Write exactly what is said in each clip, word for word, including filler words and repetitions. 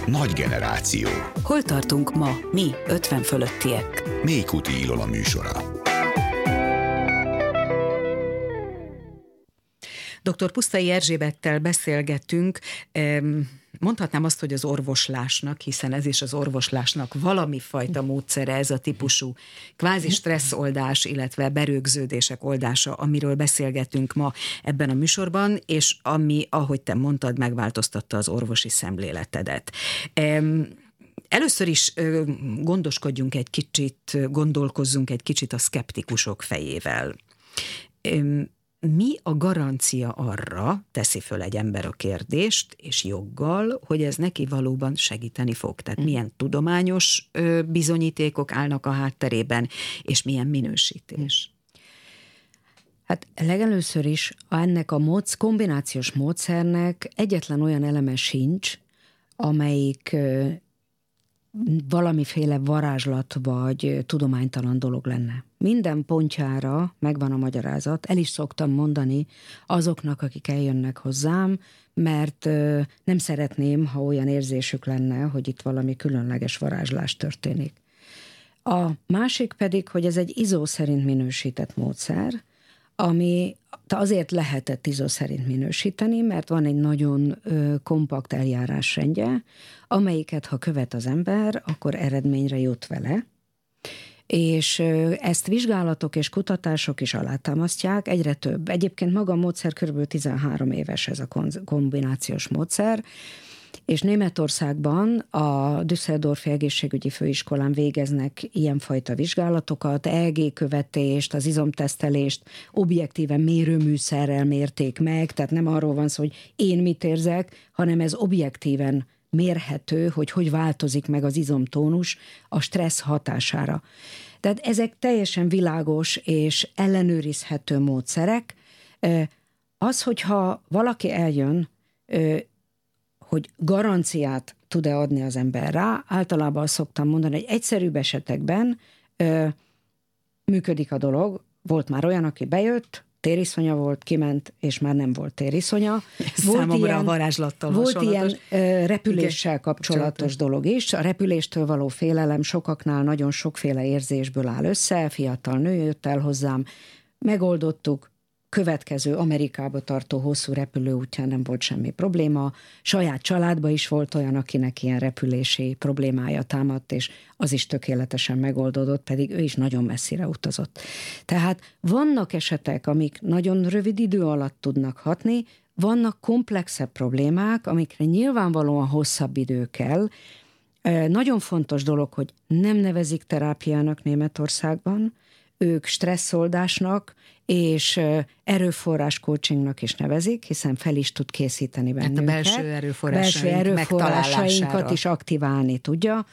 Nagy generáció. Hol tartunk ma, mi, ötven fölöttiek? Mélykuti Ilona műsora. doktor Pusztai Erzsébettel beszélgettünk, mondhatnám azt, hogy az orvoslásnak, hiszen ez is az orvoslásnak valami fajta módszere, ez a típusú kvázi stresszoldás, illetve berögződések oldása, amiről beszélgetünk ma ebben a műsorban, és ami, ahogy te mondtad, megváltoztatta az orvosi szemléletedet. Először is gondoskodjunk egy kicsit, gondolkozzunk egy kicsit a szkeptikusok fejével. Mi a garancia arra, teszi föl egy ember a kérdést, és joggal, hogy ez neki valóban segíteni fog? Tehát milyen tudományos bizonyítékok állnak a hátterében, és milyen minősítés? Hát legelőször is ennek a módsz, kombinációs módszernek egyetlen olyan eleme sincs, amelyik valamiféle varázslat vagy tudománytalan dolog lenne. Minden pontjára megvan a magyarázat, el is szoktam mondani azoknak, akik eljönnek hozzám, mert nem szeretném, ha olyan érzésük lenne, hogy itt valami különleges varázslás történik. A másik pedig, hogy ez egy izó szerint minősített módszer, ami azért lehetett izó szerint minősíteni, mert van egy nagyon ö, kompakt eljárásrendje, amelyiket, ha követ az ember, akkor eredményre jut vele, és ö, ezt vizsgálatok és kutatások is alátámasztják, egyre több. Egyébként maga a módszer kb. tizenhárom éves, ez a kombinációs módszer, és Németországban a Düsseldorfi Egészségügyi Főiskolán végeznek ilyenfajta vizsgálatokat, é e gé-követést, az izomtesztelést objektíven mérőműszerrel mérték meg, tehát nem arról van szó, hogy én mit érzek, hanem ez objektíven mérhető, hogy hogy változik meg az izomtónus a stressz hatására. Tehát ezek teljesen világos és ellenőrizhető módszerek. Az, hogyha valaki eljön, hogy garanciát tud-e adni az ember rá, általában azt szoktam mondani, hogy egyszerűbb esetekben ö, működik a dolog. Volt már olyan, aki bejött, tériszonya volt, kiment, és már nem volt tériszonya. Volt számomra ilyen, a varázslattal volt hasonlatos. ilyen ö, repüléssel igen, kapcsolatos dolog is. A repüléstől való félelem sokaknál nagyon sokféle érzésből áll össze. Fiatal nő jött el hozzám, megoldottuk, következő Amerikába tartó hosszú repülő útján nem volt semmi probléma. Saját családban is volt olyan, akinek ilyen repülési problémája támadt, és az is tökéletesen megoldódott, pedig ő is nagyon messzire utazott. Tehát vannak esetek, amik nagyon rövid idő alatt tudnak hatni, vannak komplexebb problémák, amikre nyilvánvalóan hosszabb idő kell. Nagyon fontos dolog, hogy nem nevezik terápiának Németországban, ők stresszoldásnak és erőforrás coachingnak is nevezik, hiszen fel is tud készíteni bennünket. Hát a belső erőforrásaink belső erőforrásainkat is aktiválni tudja,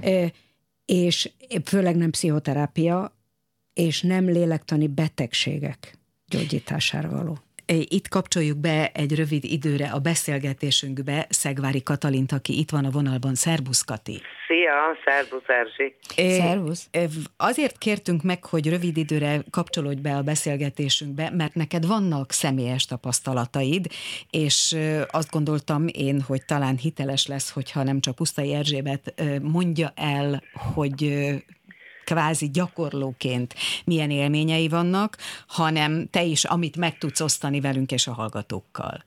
és főleg nem pszichoterápia, és nem lélektani betegségek gyógyítására való. Itt kapcsoljuk be egy rövid időre a beszélgetésünkbe Szegvári Katalint, aki itt van a vonalban. Szerbusz, Kati! Szia, szervusz Erzsi! Szervusz! Azért kértünk meg, hogy rövid időre kapcsolódj be a beszélgetésünkbe, mert neked vannak személyes tapasztalataid, és azt gondoltam én, hogy talán hiteles lesz, hogyha nem csak Pusztai Erzsébet mondja el, hogy kvázi gyakorlóként milyen élményei vannak, hanem te is, amit meg tudsz osztani velünk és a hallgatókkal.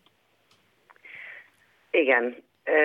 Igen.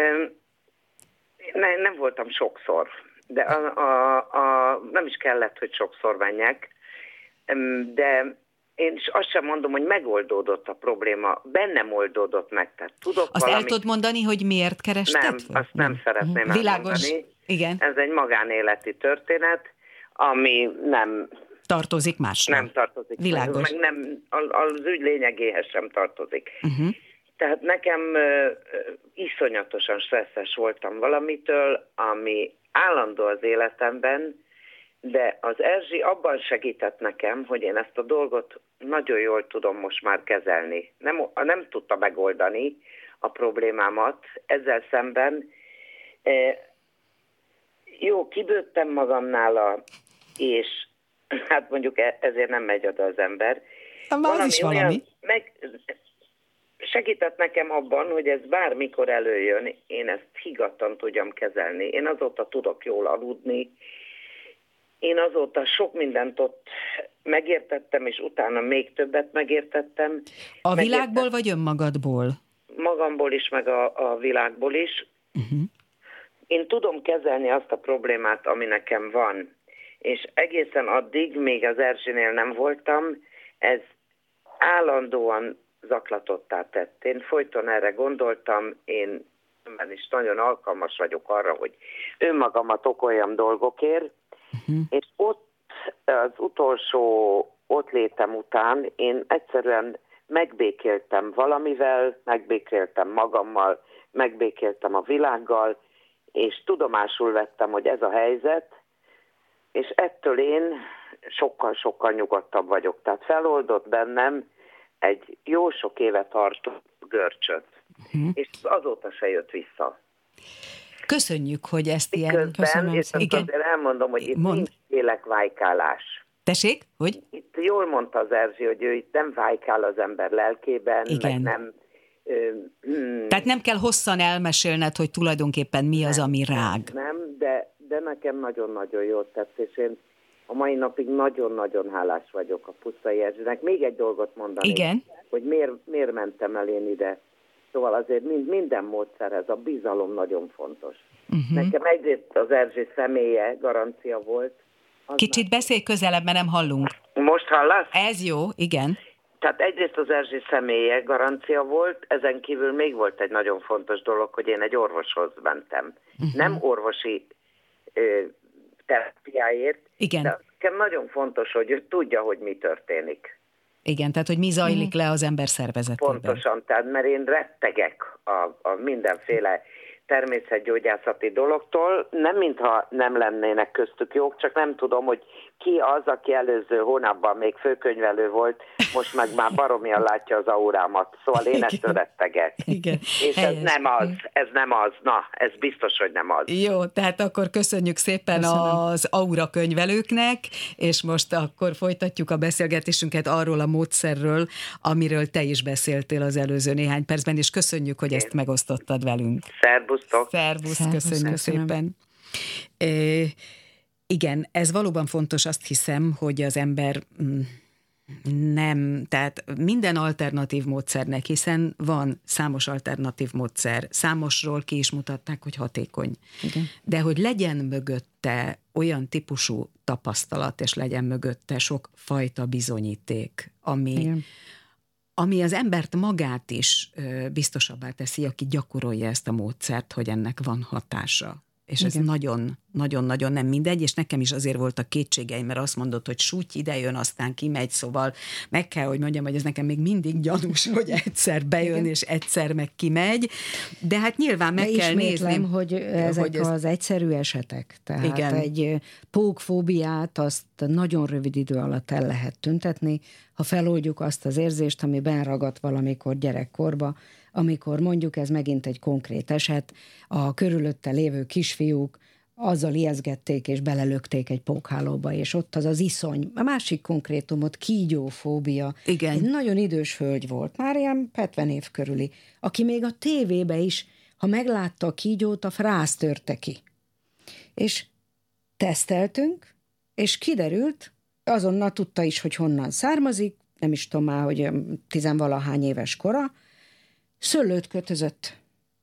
Ne, nem voltam sokszor, de a, a, a, nem is kellett, hogy sokszor menjek, de én is azt sem mondom, hogy megoldódott a probléma, bennem oldódott meg, tehát tudok azt valami... el tudod mondani, hogy miért kerested? Nem, azt nem hmm. szeretném Világos. elmondani. Igen. Ez egy magánéleti történet, ami nem... Tartozik másra. Nem tartozik. Világos. Meg nem, az ügy lényegéhez sem tartozik. Uh-huh. Tehát nekem uh, iszonyatosan stresszes voltam valamitől, ami állandó az életemben, de az Erzsi abban segített nekem, hogy én ezt a dolgot nagyon jól tudom most már kezelni. Nem, nem tudta megoldani a problémámat ezzel szemben. Uh, jó, kibőttem magam nála, és hát mondjuk ezért nem megy oda az ember. Na, az is valami. Olyan, meg, segített nekem abban, hogy ez bármikor előjön, én ezt higgadtan tudjam kezelni. Én azóta tudok jól aludni, én azóta sok mindent ott megértettem, és utána még többet megértettem. A világból vagy önmagadból? Magamból is, meg a, a világból is. Uh-huh. Én tudom kezelni azt a problémát, ami nekem van. És egészen addig, még az Erzsénél nem voltam, ez állandóan zaklatottá tett. Én folyton erre gondoltam, én is nagyon alkalmas vagyok arra, hogy önmagamat okoljam dolgokért, uh-huh. és ott az utolsó ott létem után én egyszerűen megbékéltem valamivel, megbékéltem magammal, megbékéltem a világgal, és tudomásul vettem, hogy ez a helyzet, és ettől én sokkal-sokkal nyugodtabb vagyok. Tehát feloldott bennem egy jó sok éve tartó görcsöt, uh-huh. és azóta se jött vissza. Köszönjük, hogy ezt ilyen... Közben, és azért elmondom, hogy itt Mond. nincs lélekvájkálás. Tessék? Hogy? Itt jól mondta az Erzsi, hogy ő itt nem vájkál az ember lelkében, igen. meg nem... Ö, hmm. Tehát nem kell hosszan elmesélned, hogy tulajdonképpen mi az, ami rág. Nem, de, de nekem nagyon-nagyon jól tett, és én a mai napig nagyon-nagyon hálás vagyok a Pusztai Erzsinek. Még egy dolgot mondani, igen. hogy miért, miért mentem el én ide. Szóval azért mind, minden módszerhez a bizalom nagyon fontos. Uh-huh. Nekem egyrészt az Erzsi személye garancia volt. Kicsit már... beszélj közelebb, mert nem hallunk. Most hallasz? Ez jó, igen. Tehát egyrészt az Erzsi személye garancia volt, ezen kívül még volt egy nagyon fontos dolog, hogy én egy orvoshoz mentem. Uh-huh. Nem orvosi ö, terápiáért, igen. de nekem nagyon fontos, hogy ő tudja, hogy mi történik. Igen, tehát hogy mi zajlik uh-huh. le az ember szervezetében. Pontosan, tehát mert én rettegek a, a mindenféle természetgyógyászati dologtól, nem mintha nem lennének köztük jók, csak nem tudom, hogy ki az, aki előző hónapban még főkönyvelő volt, most meg már baromian látja az aurámat. Szóval én ettől rettegek. Igen. És helyes. ez nem az, ez nem az. Na, ez biztos, hogy nem az. Jó, tehát akkor köszönjük szépen Köszönöm. az aura könyvelőknek, és most akkor folytatjuk a beszélgetésünket arról a módszerről, amiről te is beszéltél az előző néhány percben, és köszönjük, hogy ezt megosztottad velünk. Szervusztok! Szervusz, Szervusz köszönjük köszönöm. szépen. É, igen, ez valóban fontos, azt hiszem, hogy az ember nem, tehát minden alternatív módszernek, hiszen van számos alternatív módszer, számosról ki is mutatták, hogy hatékony. Igen. De hogy legyen mögötte olyan típusú tapasztalat, és legyen mögötte sok fajta bizonyíték, ami, Igen. ami az embert magát is biztosabbá teszi, aki gyakorolja ezt a módszert, hogy ennek van hatása. És Igen. ez nagyon-nagyon-nagyon nem mindegy, és nekem is azért voltak kétségeim, mert azt mondod, hogy súty idejön, aztán kimegy, szóval meg kell, hogy mondjam, hogy ez nekem még mindig gyanús, hogy egyszer bejön, Igen. és egyszer meg kimegy, de hát nyilván meg de kell nézni. hogy ezek hogy ez... az egyszerű esetek, tehát Igen. egy pókfóbiát azt nagyon rövid idő alatt el lehet tüntetni, ha feloldjuk azt az érzést, ami benragadt valamikor gyerekkorba, amikor mondjuk ez megint egy konkrét eset, a körülötte lévő kisfiúk azzal ijeszgették és belelökték egy pókhálóba, és ott az az iszony. A másik konkrétumot kígyófóbia. Igen. Egy nagyon idős hölgy volt, már ilyen hetven év körüli, aki még a tévébe is, ha meglátta a kígyót, a frász törte ki. És teszteltünk, és kiderült, azonnal tudta is, hogy honnan származik, nem is tudom már, hogy tizenvalahány éves kora, szőlőt kötözött,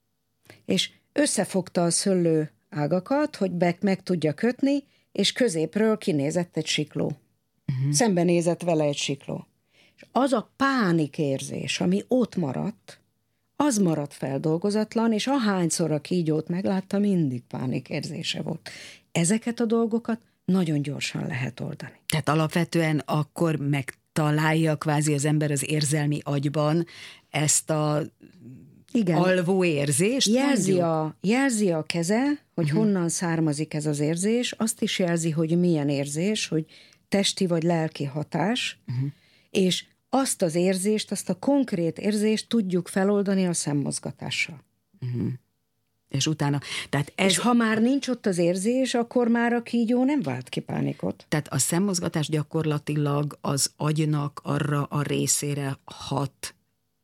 és összefogta a szőlő ágakat, hogy be meg tudja kötni, és középről kinézett egy sikló. Uh-huh. Szembenézett vele egy sikló. És az a pánikérzés, ami ott maradt, az maradt feldolgozatlan, és ahányszor a kígyót meglátta, mindig pánikérzése volt. Ezeket a dolgokat nagyon gyorsan lehet oldani. Tehát alapvetően akkor megtalálja kvázi az ember az érzelmi agyban ezt a Igen. alvó érzést? Jelzi a, jelzi a keze, hogy uh-huh. honnan származik ez az érzés, azt is jelzi, hogy milyen érzés, hogy testi vagy lelki hatás, uh-huh. és azt az érzést, azt a konkrét érzést tudjuk feloldani a szemmozgatással. Uh-huh. És utána, tehát ez... És ha már nincs ott az érzés, akkor már a kígyó nem vált ki pánikot. Tehát a szemmozgatás gyakorlatilag az agynak arra a részére hat,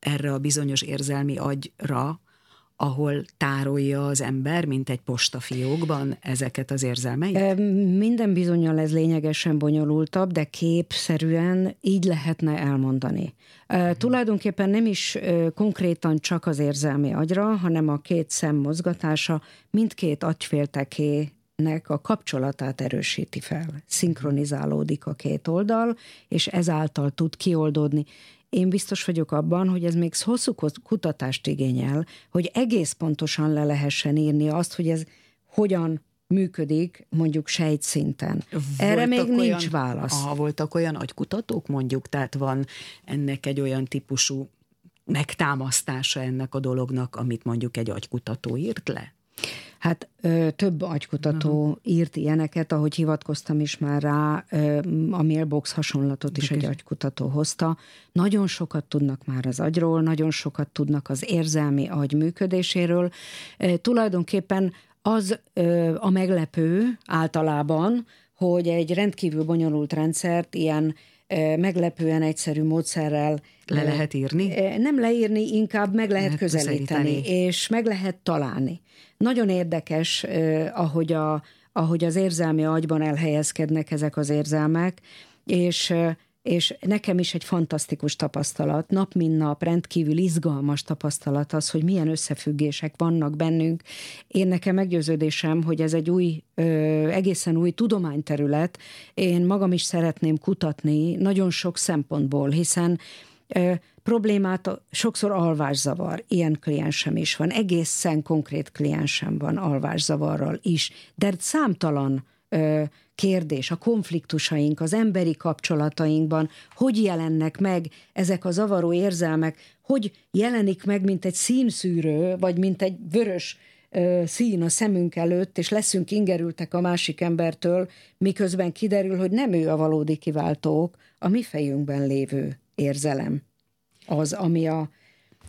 erre a bizonyos érzelmi agyra, ahol tárolja az ember, mint egy postafiókban ezeket az érzelmeit? Minden bizonnyal ez lényegesen bonyolultabb, de képszerűen így lehetne elmondani. Uh, tulajdonképpen nem is uh, konkrétan csak az érzelmi agyra, hanem a két szem mozgatása mindkét agyféltekének a kapcsolatát erősíti fel. Szinkronizálódik a két oldal, és ezáltal tud kioldódni. Én biztos vagyok abban, hogy ez még hosszú kutatást igényel, hogy egész pontosan le lehessen írni azt, hogy ez hogyan működik mondjuk sejtszinten. Erre még olyan, nincs válasz. Aha, voltak olyan agykutatók mondjuk, tehát van ennek egy olyan típusú megtámasztása ennek a dolognak, amit mondjuk egy agykutató írt le? Hát ö, több agykutató uh-huh. írt ilyeneket, ahogy hivatkoztam is már rá, ö, a mailbox hasonlatot is egy agykutató hozta. Nagyon sokat tudnak már az agyról, nagyon sokat tudnak az érzelmi agy működéséről. E, tulajdonképpen az ö, a meglepő általában, hogy egy rendkívül bonyolult rendszert ilyen ö, meglepően egyszerű módszerrel le lehet írni? Ö, nem leírni, inkább meg lehet, lehet közelíteni, közelíteni, és meg lehet találni. Nagyon érdekes, eh, ahogy, a, ahogy az érzelmi agyban elhelyezkednek ezek az érzelmek, és, eh, és nekem is egy fantasztikus tapasztalat, nap mint nap rendkívül izgalmas tapasztalat az, hogy milyen összefüggések vannak bennünk. Én nekem meggyőződésem, hogy ez egy új, eh, egészen új tudományterület. Én magam is szeretném kutatni nagyon sok szempontból, hiszen eh, problémát sokszor alvászavar, ilyen kliensem is van, egészen konkrét kliensem van alvászavarral is, de számtalan ö, kérdés, a konfliktusaink, az emberi kapcsolatainkban, hogy jelennek meg ezek a zavaró érzelmek, hogy jelenik meg, mint egy színszűrő, vagy mint egy vörös ö, szín a szemünk előtt, és leszünk ingerültek a másik embertől, miközben kiderül, hogy nem ő a valódi kiváltók, a mi fejünkben lévő érzelem az, ami a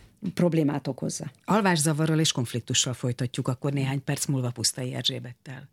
problémát okozza. Alvászavarral és konfliktussal folytatjuk akkor néhány perc múlva Pusztai Erzsébettel.